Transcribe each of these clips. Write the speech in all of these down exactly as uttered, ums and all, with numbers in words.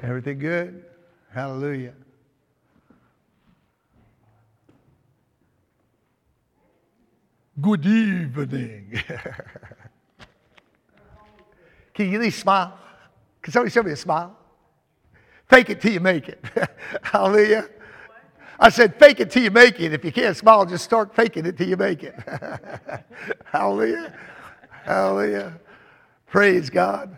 Everything good? Hallelujah. Good evening. Can you at least smile? Can somebody show me a smile? Fake it till you make it. Hallelujah. I said fake it till you make it. If you can't smile, just start faking it till you make it. Hallelujah. Hallelujah. Praise God.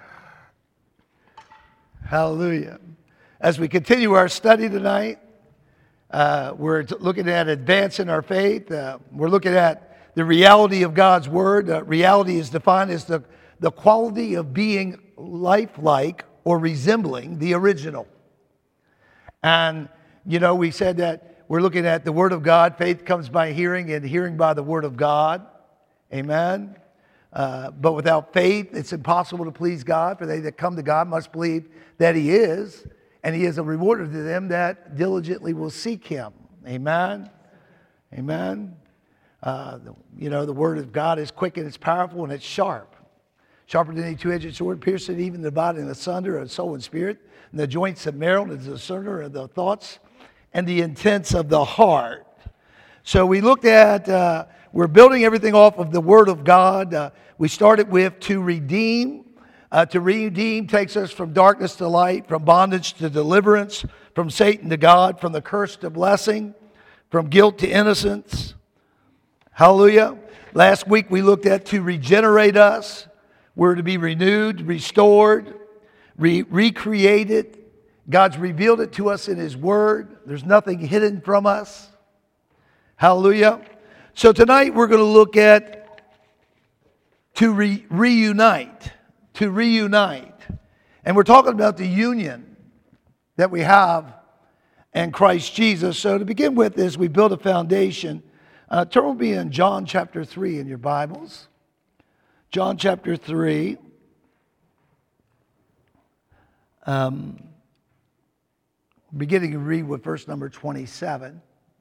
Hallelujah. As we continue our study tonight, uh, we're t- looking at advancing our faith. Uh, we're looking at the reality of God's Word. Uh, reality is defined as the, the quality of being lifelike or resembling the original. And, you know, we said that we're looking at the Word of God. Faith comes by hearing, and hearing by the Word of God. Amen. Uh, but without faith, it's impossible to please God. For they that come to God must believe that He is, and He is a rewarder to them that diligently will seek Him. Amen. Amen. Uh, you know, the Word of God is quick and it's powerful and it's sharp. Sharper than any two-edged sword, piercing even the body and asunder of soul and spirit, and the joints of marrow, and the discerner of the thoughts and the intents of the heart. So we looked at, uh, we're building everything off of the Word of God. Uh, we started with to redeem. Uh, to redeem takes us from darkness to light, from bondage to deliverance, from Satan to God, from the curse to blessing, from guilt to innocence. Hallelujah. Last week we looked at to regenerate us. We're to be renewed, restored, re- recreated. God's revealed it to us in His Word. There's nothing hidden from us. Hallelujah. So tonight we're going to look at to re- reunite. To reunite. And we're talking about the union that we have in Christ Jesus. So to begin with, as we build a foundation, uh, turn with me in John chapter three in your Bibles. John chapter three. Um, beginning to read with verse number twenty-seven.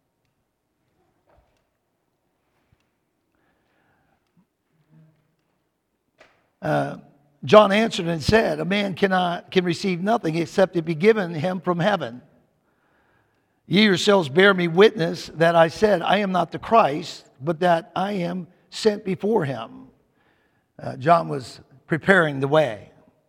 Uh, John answered and said, a man cannot can receive nothing except it be given him from heaven. Ye yourselves bear me witness that I said, I am not the Christ, but that I am sent before him. Uh, John was preparing the way.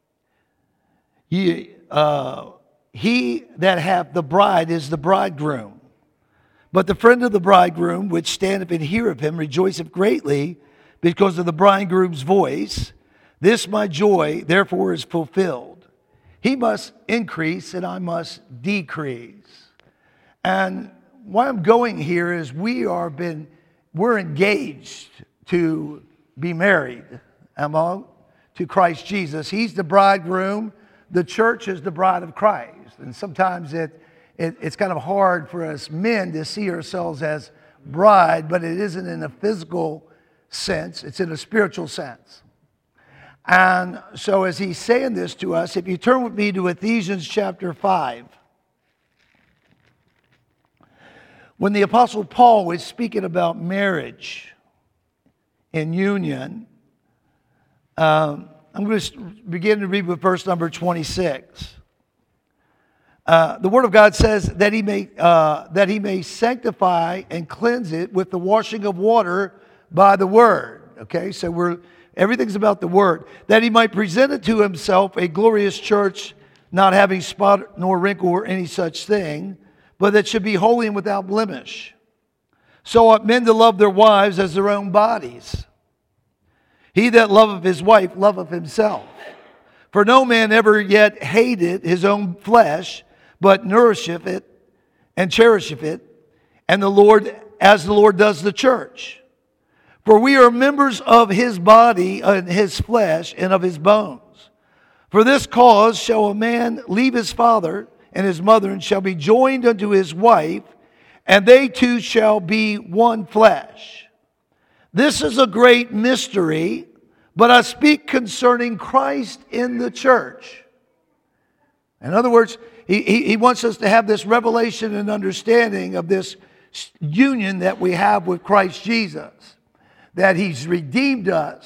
Ye, uh, he that hath the bride is the bridegroom. But the friend of the bridegroom, which standeth and heareth him, rejoiceth greatly because of the bridegroom's voice. This my joy, therefore, is fulfilled. He must increase and I must decrease. And why I'm going here is we are been, we're engaged to be married, among, to Christ Jesus. He's the bridegroom. The church is the bride of Christ. And sometimes it, it it's kind of hard for us men to see ourselves as bride, but it isn't in a physical sense. It's in a spiritual sense. And so as he's saying this to us, if you turn with me to Ephesians chapter five. When the Apostle Paul was speaking about marriage and union, um, I'm going to begin to read with verse number twenty-six. Uh, the Word of God says that he may uh, that he may sanctify and cleanse it with the washing of water by the Word. Okay, so we're everything's about the Word. That he might present it to himself a glorious church, not having spot nor wrinkle or any such thing, but that should be holy and without blemish. So ought men to love their wives as their own bodies. He that loveth his wife loveth himself. For no man ever yet hated his own flesh, but nourisheth it and cherisheth it, and the Lord, as the Lord does the church. For we are members of his body and his flesh and of his bones. For this cause shall a man leave his father and his mother, and shall be joined unto his wife, and they two shall be one flesh. This is a great mystery, but I speak concerning Christ in the church. In other words, he, he, he wants us to have this revelation and understanding of this union that we have with Christ Jesus. That he's redeemed us,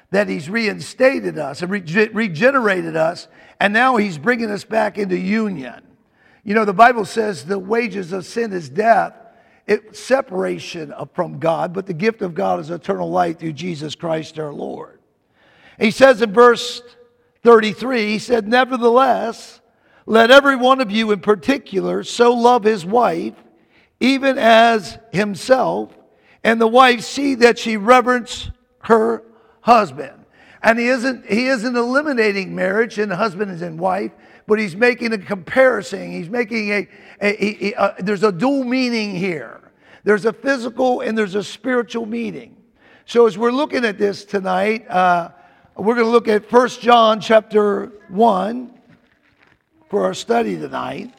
that He's reinstated us and rege- regenerated us, and now He's bringing us back into union. You know, the Bible says the wages of sin is death, it's separation from God, but the gift of God is eternal life through Jesus Christ our Lord. He says in verse thirty-three, He said, nevertheless, let every one of you in particular so love his wife, even as himself, and the wife see that she reverence her husband. And he isn't, he isn't eliminating marriage and husband and wife, but he's making a comparison. He's making a, a, a, a, there's a dual meaning here. There's a physical and there's a spiritual meaning. So as we're looking at this tonight, uh, we're going to look at First John chapter one for our study tonight.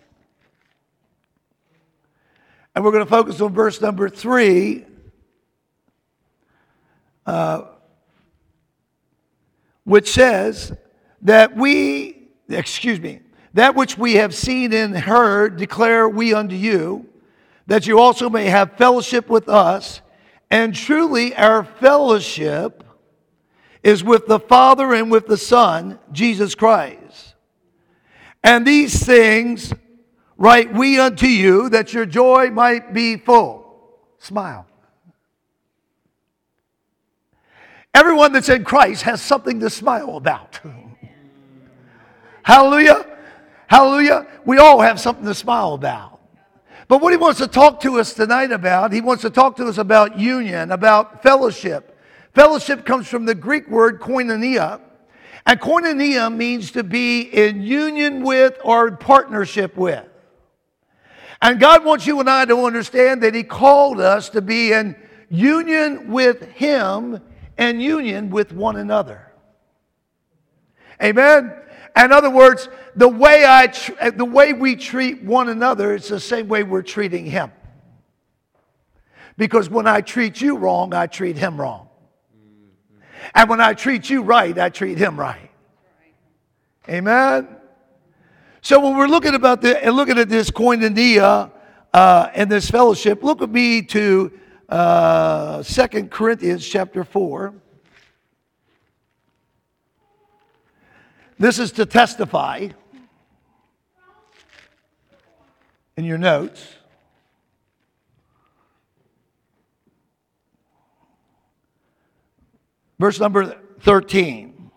And we're going to focus on verse number three. Uh, which says that we, excuse me, that which we have seen and heard declare we unto you, that you also may have fellowship with us. And truly our fellowship is with the Father and with the Son, Jesus Christ. And these things write we unto you, that your joy might be full. Smile. Everyone that's in Christ has something to smile about. Hallelujah. Hallelujah. We all have something to smile about. But what he wants to talk to us tonight about, he wants to talk to us about union, about fellowship. Fellowship comes from the Greek word koinonia. And koinonia means to be in union with or in partnership with. And God wants you and I to understand that He called us to be in union with Him and union with one another. Amen? In other words, the way, I tr- the way we treat one another is the same way we're treating Him. Because when I treat you wrong, I treat Him wrong. And when I treat you right, I treat Him right. Amen? So when we're looking about the, and looking at this koinonia uh, and this fellowship, look with me to uh, Second Corinthians chapter four. This is to testify in your notes. Verse number thirteen.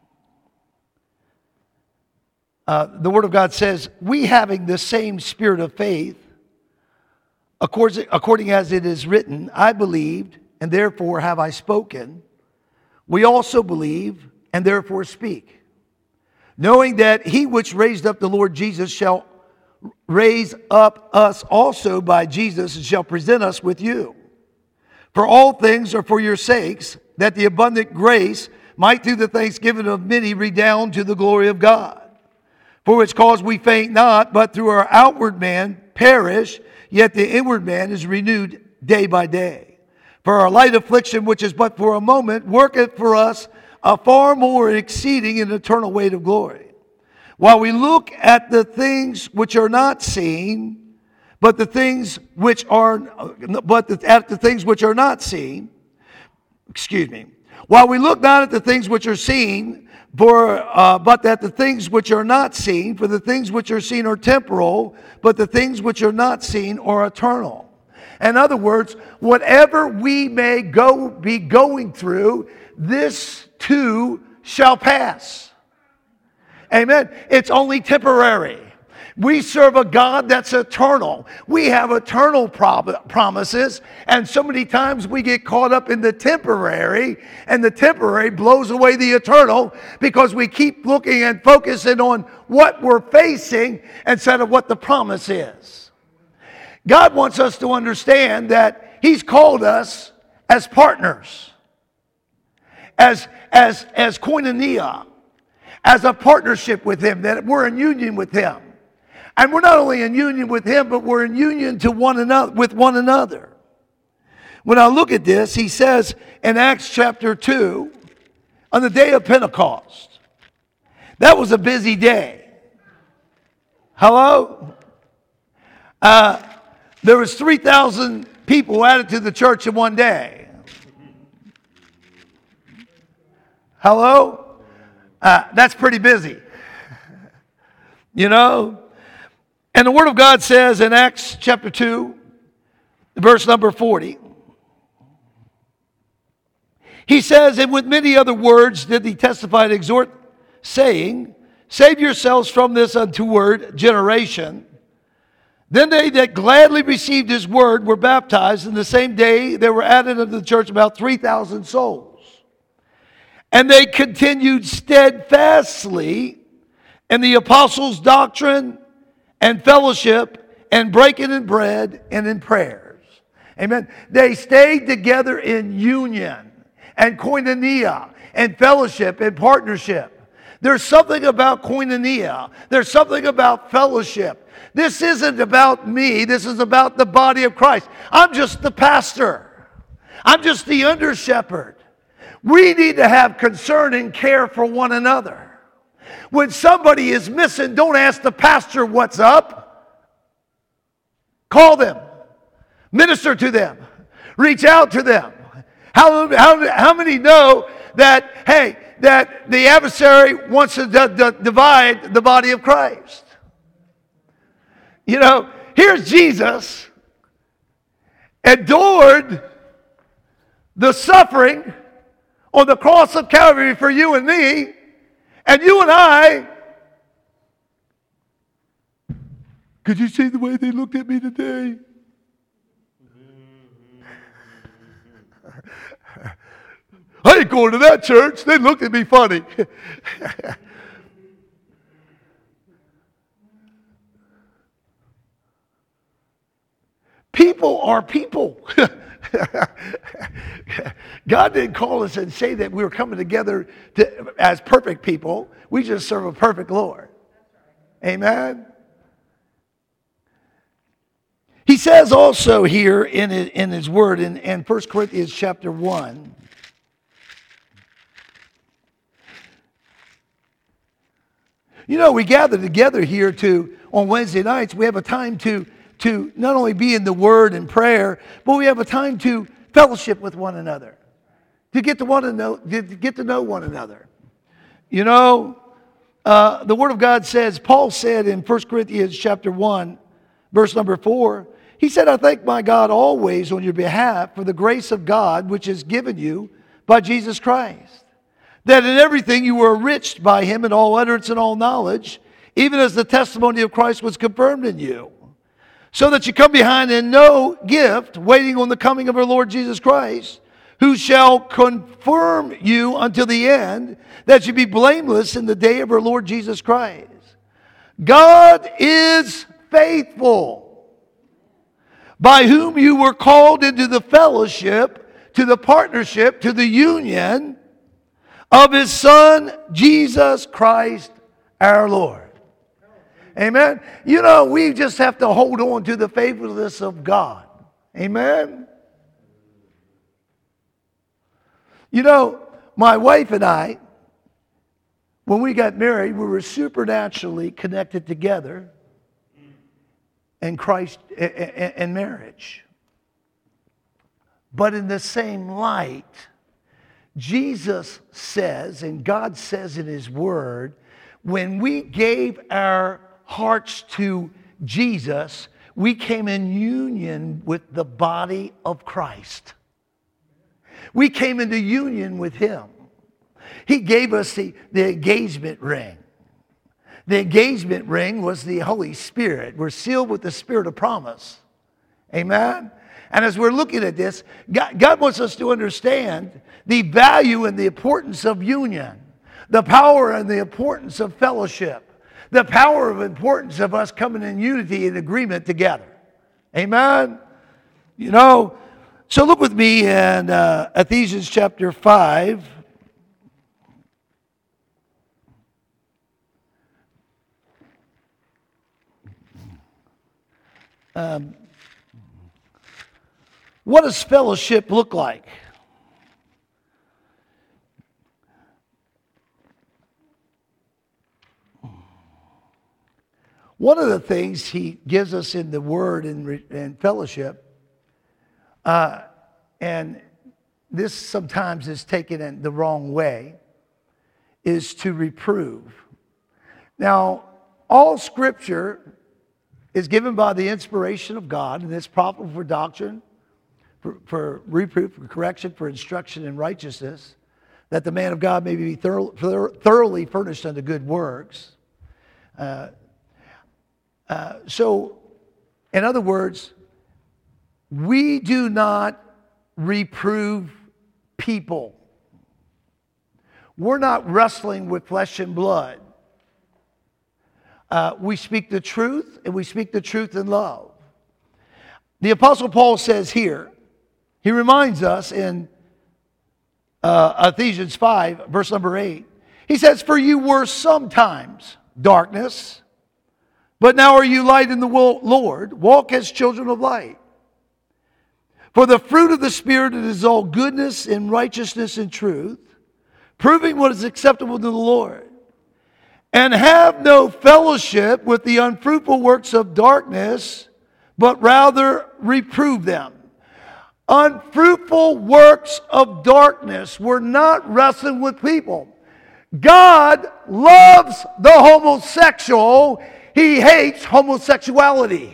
Uh, the Word of God says, we having the same spirit of faith, according, according as it is written, I believed, and therefore have I spoken. We also believe, and therefore speak, knowing that He which raised up the Lord Jesus shall raise up us also by Jesus, and shall present us with you. For all things are for your sakes, that the abundant grace might through the thanksgiving of many redound to the glory of God. For which cause we faint not, but through our outward man perish, yet the inward man is renewed day by day. For our light affliction, which is but for a moment, worketh for us a far more exceeding and eternal weight of glory. While we look at the things which are not seen, but the things which are, but the, at the things which are not seen, excuse me, while we look not at the things which are seen, For, uh, but that the things which are not seen, for the things which are seen are temporal, but the things which are not seen are eternal. In other words, whatever we may go be going through, this too shall pass. Amen. It's only temporary. We serve a God that's eternal. We have eternal prob- promises, and so many times we get caught up in the temporary, and the temporary blows away the eternal because we keep looking and focusing on what we're facing instead of what the promise is. God wants us to understand that He's called us as partners, as, as, as koinonia, as a partnership with Him, that we're in union with Him. And we're not only in union with Him, but we're in union to one another, with one another. When I look at this, he says in Acts chapter two, on the day of Pentecost, that was a busy day. Hello? Uh, there was three thousand people added to the church in one day. Hello? Uh, that's pretty busy. You know? And the Word of God says in Acts chapter two, verse number forty, he says, and with many other words did he testify and exhort, saying, save yourselves from this untoward generation. Then they that gladly received his word were baptized, and the same day there were added unto the church about three thousand souls. And they continued steadfastly in the apostles' doctrine and fellowship and breaking in bread and in prayers. Amen. They stayed together in union and koinonia and fellowship and partnership. There's something about koinonia. There's something about fellowship. This isn't about me. This is about the body of Christ. I'm just the pastor. I'm just the under shepherd. We need to have concern and care for one another. When somebody is missing, don't ask the pastor what's up. Call them. Minister to them. Reach out to them. How, how, how many know that, hey, that the adversary wants to d- d- divide the body of Christ? You know, here's Jesus endured the suffering on the cross of Calvary for you and me, and you and I. Could you see the way they looked at me today? I ain't going to that church. They looked at me funny. People are people. God didn't call us and say that we were coming together to, as perfect people. We just serve a perfect Lord. Amen. He says also here in his, in his word in, in First Corinthians chapter one, you know, we gather together here to on Wednesday nights. We have a time to to not only be in the Word and prayer, but we have a time to fellowship with one another, to get to one to know, to get to know one another. You know, uh, the Word of God says, Paul said in First Corinthians chapter one, verse number four, he said, I thank my God always on your behalf for the grace of God which is given you by Jesus Christ, that in everything you were enriched by him in all utterance and all knowledge, even as the testimony of Christ was confirmed in you, so that you come behind in no gift, waiting on the coming of our Lord Jesus Christ, who shall confirm you until the end, that you be blameless in the day of our Lord Jesus Christ. God is faithful, by whom you were called into the fellowship, to the partnership, to the union of his Son, Jesus Christ our Lord. Amen. You know, we just have to hold on to the faithfulness of God. Amen. You know, my wife and I, when we got married, we were supernaturally connected together in Christ and marriage. But in the same light, Jesus says, and God says in his word, when we gave our hearts to Jesus, we came in union with the body of Christ. We came into union with him. He gave us the, the engagement ring. The engagement ring was the Holy Spirit. We're sealed with the Spirit of promise. Amen? And as we're looking at this, God, God wants us to understand the value and the importance of union, the power and the importance of fellowship, the power of importance of us coming in unity and agreement together. Amen? You know, so look with me in uh, Ephesians chapter five. Um, what does fellowship look like? One of the things he gives us in the Word and, and fellowship, uh, and this sometimes is taken in the wrong way, is to reprove. Now, all Scripture is given by the inspiration of God, and it's profitable for doctrine, for, for reproof, for correction, for instruction in righteousness, that the man of God may be thorough, thoroughly furnished unto good works. Uh, uh, so, in other words, we do not reprove people. We're not wrestling with flesh and blood. Uh, we speak the truth, and we speak the truth in love. The Apostle Paul says here, he reminds us in uh, Ephesians five, verse number eight, he says, "For you were sometimes darkness, but now are you light in the Lord. Walk as children of light. For the fruit of the Spirit is all goodness and righteousness and truth, proving what is acceptable to the Lord. And have no fellowship with the unfruitful works of darkness, but rather reprove them." Unfruitful works of darkness. We're not wrestling with people. God loves the homosexual. He hates homosexuality.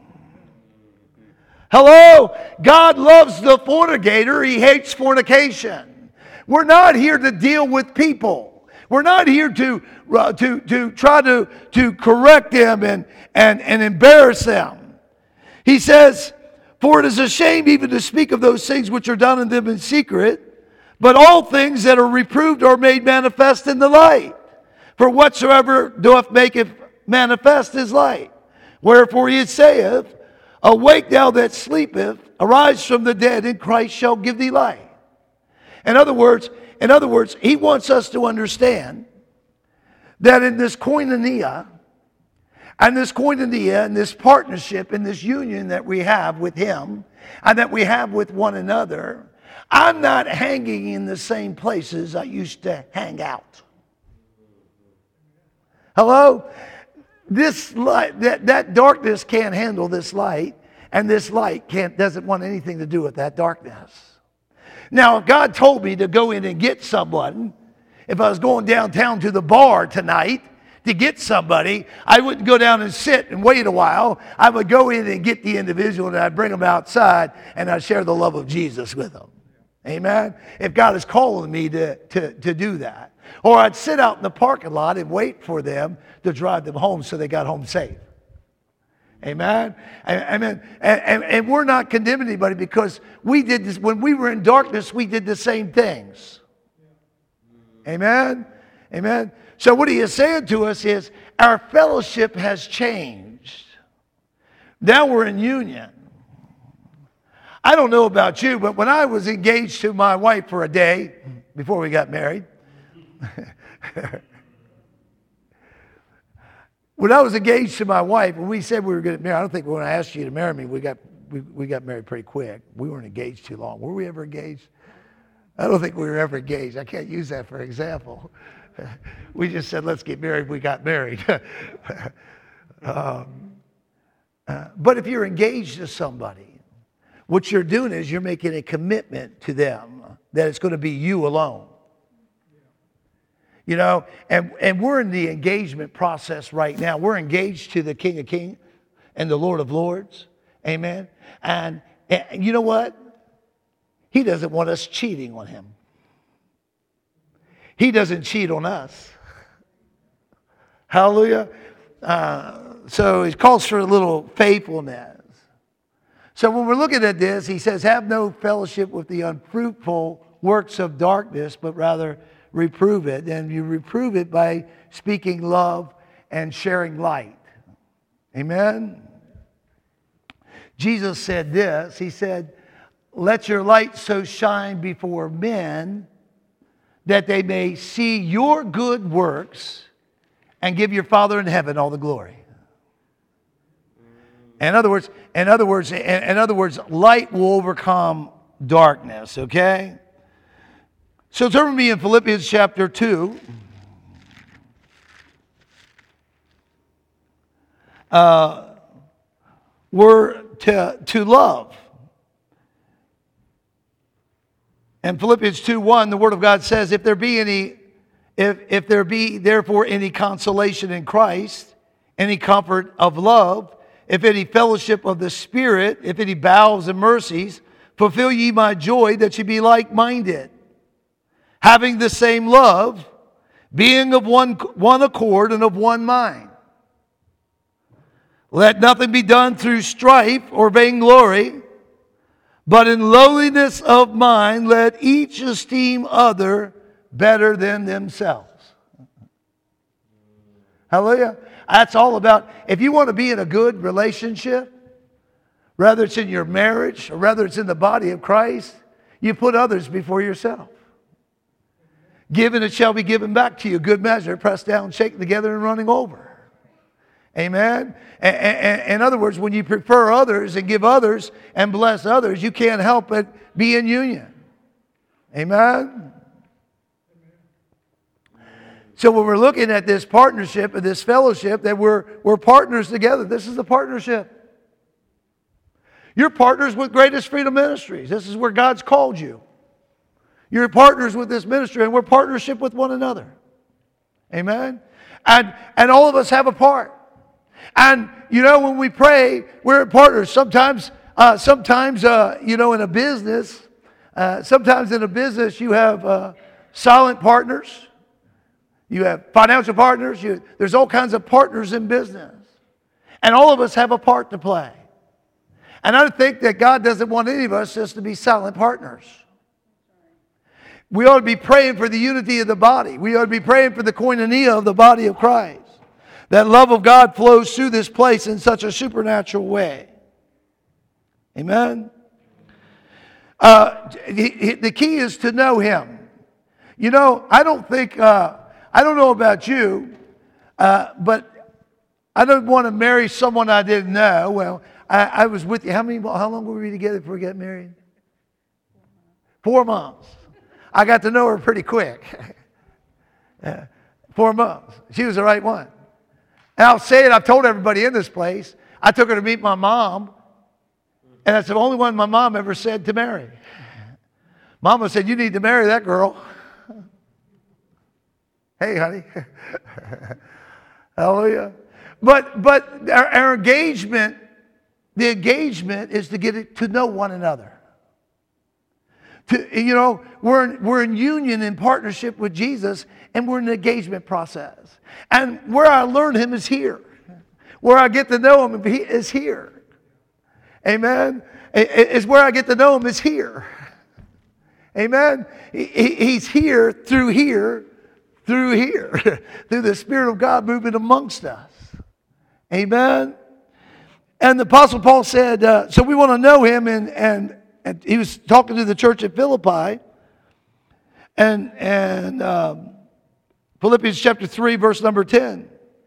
Hello? God loves the fornicator. He hates fornication. We're not here to deal with people. We're not here to, uh, to, to try to, to correct them and, and, and embarrass them. He says, "For it is a shame even to speak of those things which are done in them in secret, but all things that are reproved are made manifest in the light. For whatsoever doth make it manifest is light. Wherefore he saith, Awake thou that sleepeth, arise from the dead, and Christ shall give thee light." In other words, in other words, he wants us to understand that in this koinonia, and this koinonia, and this partnership, and this union that we have with him, and that we have with one another, I'm not hanging in the same places I used to hang out. Hello? This light, that, that darkness can't handle this light, and this light can't doesn't want anything to do with that darkness. Now, if God told me to go in and get someone, if I was going downtown to the bar tonight to get somebody, I wouldn't go down and sit and wait a while. I would go in and get the individual, and I'd bring them outside, and I'd share the love of Jesus with them. Amen? If God is calling me to, to, to do that. Or I'd sit out in the parking lot and wait for them to drive them home so they got home safe. Amen? Amen. And, and, and we're not condemning anybody, because we did this. When we were in darkness, we did the same things. Amen? Amen? So what he is saying to us is our fellowship has changed. Now we're in union. I don't know about you, but when I was engaged to my wife for a day before we got married, when I was engaged to my wife, when we said we were going to marry, I don't think when I asked you to marry me, we got we, we got married pretty quick. We weren't engaged too long. Were we ever engaged? I don't think we were ever engaged. I can't use that for example. We just said, let's get married. We got married. um, uh, but if you're engaged to somebody, what you're doing is you're making a commitment to them that it's going to be you alone. You know, and, and we're in the engagement process right now. We're engaged to the King of Kings and the Lord of Lords. Amen. And, and you know what? He doesn't want us cheating on him. He doesn't cheat on us. Hallelujah. Uh, so he calls for a little faithfulness. So when we're looking at this, he says, "Have no fellowship with the unfruitful works of darkness, but rather reprove it." And you reprove it by speaking love and sharing light. Amen? Jesus said this. He said, "Let your light so shine before men that they may see your good works and give your Father in heaven all the glory." In other words, in other words, in other words, light will overcome darkness, okay? So turn with me in Philippians chapter two. Uh, we're to, to love. In Philippians two one, the Word of God says, "If there be any If, if there be therefore any consolation in Christ, any comfort of love, if any fellowship of the Spirit, if any bowels and mercies, fulfill ye my joy that ye be like-minded, having the same love, being of one, one accord and of one mind. Let nothing be done through strife or vainglory, but in lowliness of mind let each esteem other better than themselves. Hallelujah. That's all about, if you want to be in a good relationship, whether it's in your marriage or whether it's in the body of Christ, you put others before yourself. Given it shall be given back to you, good measure, pressed down, shaken together, and running over. Amen? And, and, in other words, when you prefer others and give others and bless others, you can't help but be in union. Amen? So when we're looking at this partnership and this fellowship, that we're, we're partners together. This is the partnership. You're partners with Greatest Freedom Ministries. This is where God's called you. You're partners with this ministry, and we're partnership with one another. Amen? And, and all of us have a part. And, you know, when we pray, we're partners. Sometimes, uh, sometimes uh, you know, in a business, uh, sometimes in a business you have uh, silent partners. You have financial partners. You, there's all kinds of partners in business. And all of us have a part to play. And I think that God doesn't want any of us just to be silent partners. We ought to be praying for the unity of the body. We ought to be praying for the koinonia of the body of Christ. That love of God flows through this place in such a supernatural way. Amen? Uh, the, the key is to know Him. You know, I don't think... Uh, I don't know about you, uh, but I don't want to marry someone I didn't know. Well, I, I was with you. How many? How long were we together before we got married? Four months. I got to know her pretty quick. uh, four months. She was the right one. And I'll say it. I've told everybody in this place. I took her to meet my mom, and that's the only one my mom ever said to marry. Mama said, "You need to marry that girl." Hey, honey. Hallelujah. But but our, our engagement, the engagement is to get it, to know one another. To, you know, we're in, we're in union in partnership with Jesus, and we're in an engagement process. And where I learn Him is here. Where I get to know Him is here. Amen. Is where I get to know Him is here. Amen. He, he's here through here. Through here, through the Spirit of God moving amongst us. Amen. And the Apostle Paul said, uh, so we want to know Him, and, and, and he was talking to the church at Philippi, and, and um, Philippians chapter three, verse number ten.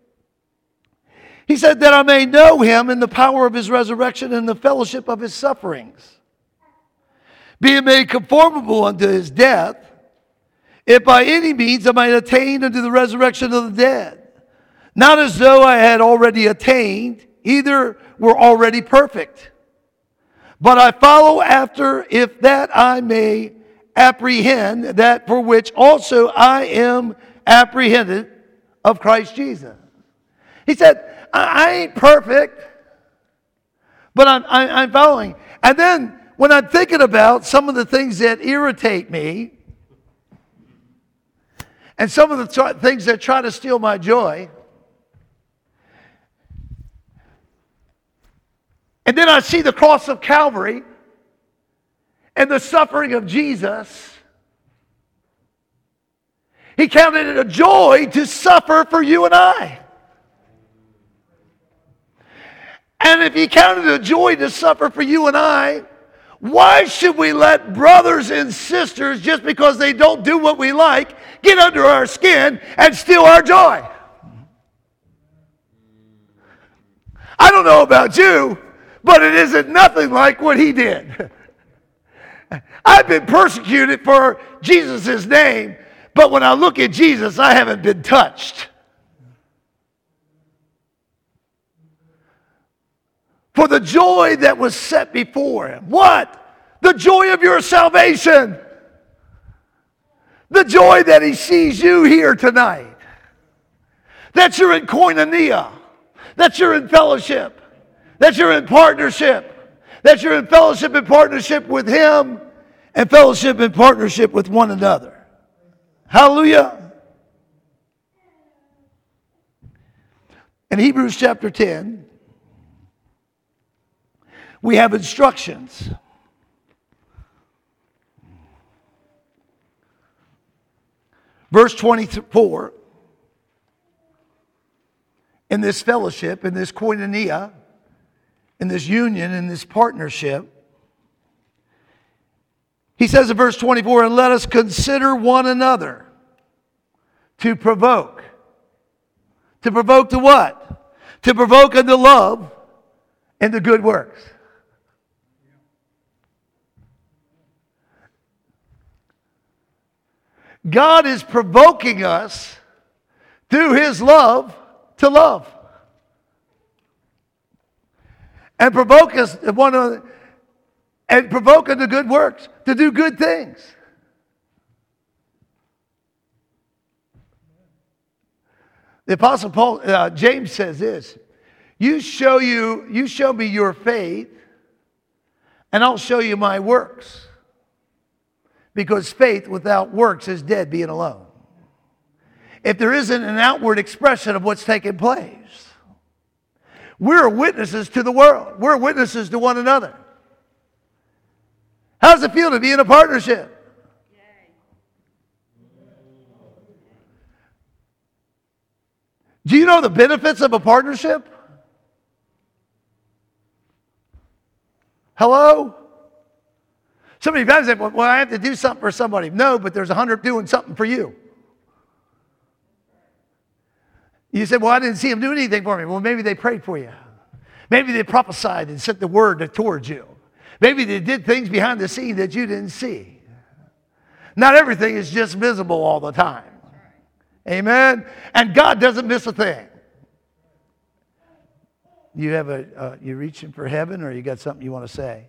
He said, that I may know Him in the power of His resurrection and the fellowship of His sufferings, being made conformable unto His death, if by any means I might attain unto the resurrection of the dead. Not as though I had already attained, either were already perfect. But I follow after, if that I may apprehend that for which also I am apprehended of Christ Jesus. He said, I ain't perfect, but I'm, I'm following. And then when I'm thinking about some of the things that irritate me, and some of the th- things that try to steal my joy. And then I see the cross of Calvary and the suffering of Jesus. He counted it a joy to suffer for you and I. And if He counted it a joy to suffer for you and I, why should we let brothers and sisters, just because they don't do what we like, get under our skin and steal our joy? I don't know about you, but it isn't nothing like what He did. I've been persecuted for Jesus' name, but when I look at Jesus, I haven't been touched. For the joy that was set before Him. What? The joy of your salvation. The joy that he sees you here tonight. That you're in koinonia. That you're in fellowship. That you're in partnership. That you're in fellowship and partnership with him and fellowship and partnership with one another. Hallelujah. In Hebrews chapter ten, we have instructions. Verse twenty-four, in this fellowship, in this koinonia, in this union, in this partnership, he says in verse twenty-four, and let us consider one another to provoke. To provoke to what? To provoke unto love and to good works. God is provoking us through his love to love. And provoke us one another, and provoke unto good works, to do good things. The Apostle Paul, uh, James says this: you show you, you show me your faith, and I'll show you my works. Because faith without works is dead being alone. If there isn't an outward expression of what's taking place, we're witnesses to the world. We're witnesses to one another. How does it feel to be in a partnership? Do you know the benefits of a partnership? Hello? Somebody times say, well, I have to do something for somebody. No, but there's a hundred doing something for you. You said, well, I didn't see them do anything for me. Well, maybe they prayed for you. Maybe they prophesied and sent the word towards you. Maybe they did things behind the scene that you didn't see. Not everything is just visible all the time. Amen? And God doesn't miss a thing. You have a, uh, you reaching for heaven, or you got something you want to say?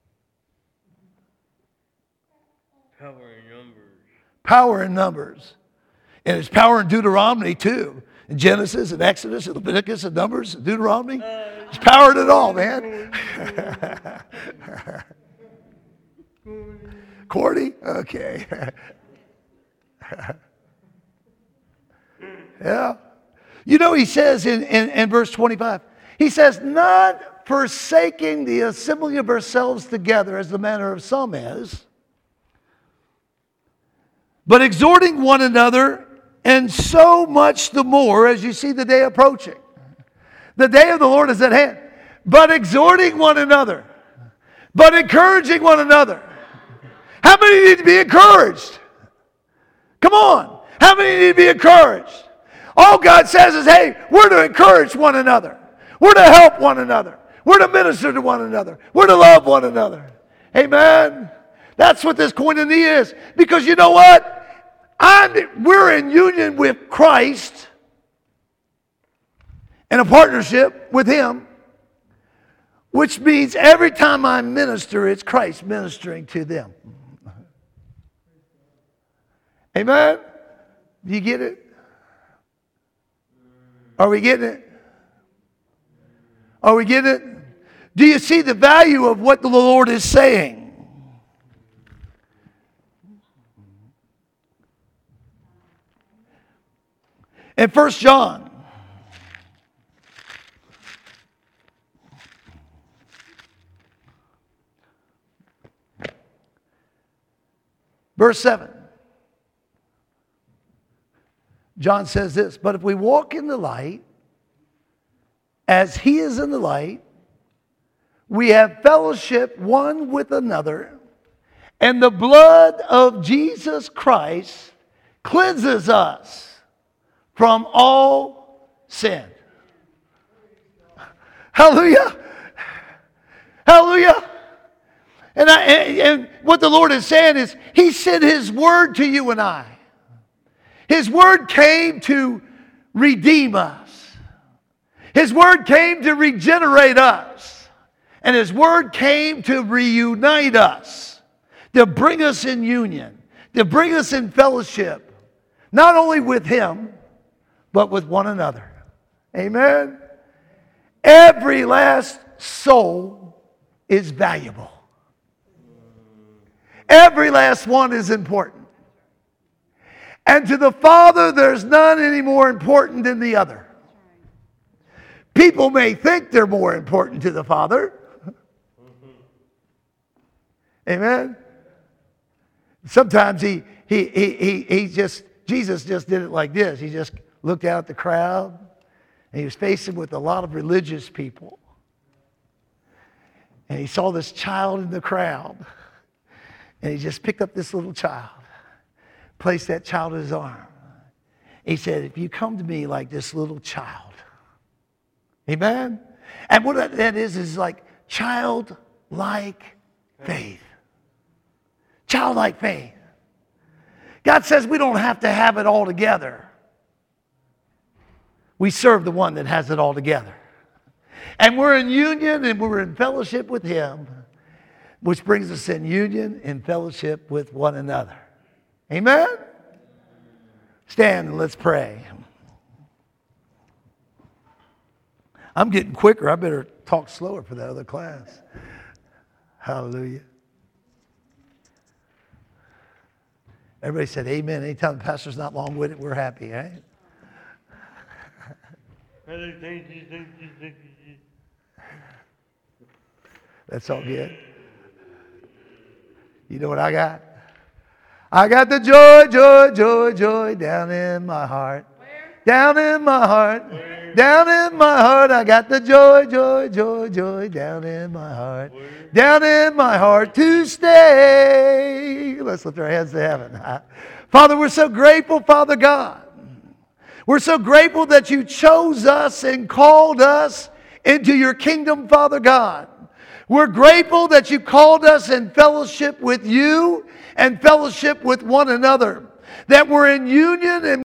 Power in numbers. Power in numbers. And it's power in Deuteronomy too. In Genesis and Exodus and Leviticus and Numbers and Deuteronomy. It's power in it all, man. Cordy? Okay. Yeah. You know, he says in, in, in verse twenty-five, he says, not forsaking the assembling of ourselves together as the manner of some is, but exhorting one another, and so much the more as you see the day approaching. The day of the Lord is at hand. But exhorting one another, but encouraging one another. How many need to be encouraged? Come on. How many need to be encouraged? All God says is, hey, we're to encourage one another. We're to help one another. We're to minister to one another. We're to love one another. Amen. That's what this koinonia is. Because you know what? I'm, we're in union with Christ in a partnership with him, which means every time I minister, it's Christ ministering to them. Amen? Do you get it? Are we getting it? Are we getting it? Do you see the value of what the Lord is saying? In First John, verse seven, John says this, but if we walk in the light, as he is in the light, we have fellowship one with another, and the blood of Jesus Christ cleanses us from all sin. Hallelujah. Hallelujah. And, I, and, and what the Lord is saying is, he sent his word to you and I. His word came to redeem us. His word came to regenerate us. And his word came to reunite us, to bring us in union, to bring us in fellowship, not only with Him, but with one another. Amen? Every last soul is valuable. Every last one is important. And to the Father, there's none any more important than the other. People may think they're more important to the Father. Amen? Sometimes he, he, he, he, he just, Jesus just did it like this. He just looked out at the crowd, and he was facing with a lot of religious people. And he saw this child in the crowd. And he just picked up this little child, placed that child in his arm. He said, if you come to me like this little child, amen? And what that is, is like childlike faith. Childlike faith. God says we don't have to have it all together. We serve the one that has it all together. And we're in union and we're in fellowship with Him, which brings us in union and fellowship with one another. Amen? Stand and let's pray. I'm getting quicker. I better talk slower for that other class. Hallelujah. Everybody said amen. Anytime the pastor's not long-winded, we're happy, right? That's all good. You know what I got? I got the joy, joy, joy, joy down in my heart. Where? Down in my heart. Where? Down in my heart. I got the joy, joy, joy, joy down in my heart. Where? Down in my heart to stay. Let's lift our hands to heaven. Father, we're so grateful, Father God. We're so grateful that you chose us and called us into your kingdom, Father God. We're grateful that you called us in fellowship with you and fellowship with one another. That we're in union and